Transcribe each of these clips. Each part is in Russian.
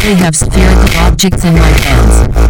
they have spherical objects in my hands.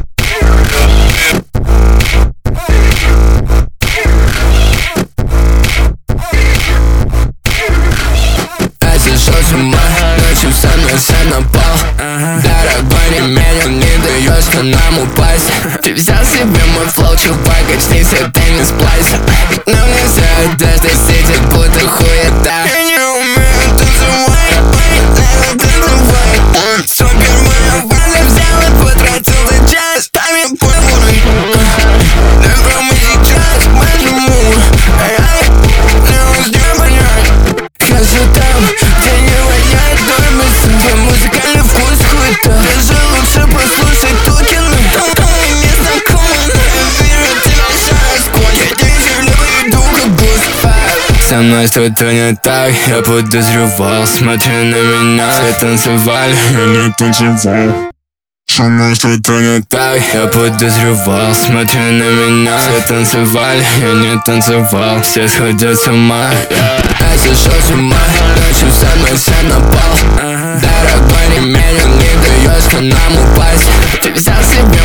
Сошел с ума, ночью садился на пол. Дорогой, не меня не даешь ты нам упасть. Ты взял себе мой флоу, чувак, очнись, это не сплайс. Но нельзя одежда сидит, будто хуета. Я не умею танцевать, танцевать. Супер моя база взял и потратил за час. Там я понял, только мы сейчас почему. Не успею понять. Хожу там, где не воняет нормы. Где музыкальный вкус хуета. Даже лучше послушать Токина. Незнакомый, но я верю, ты наша сквозь. Я не иду, как гусь. Со мной что-то не так, я подозревал. Смотри на меня, все танцевали, я не танцевал. Со мной что-то не так, я подозревал. Смотри на меня, все танцевали, я не танцевал. Все сходят с ума, я сошел с ума, ночью садился на пол. Дорогой, не меня не даешь ты нам упасть. Ты взял себе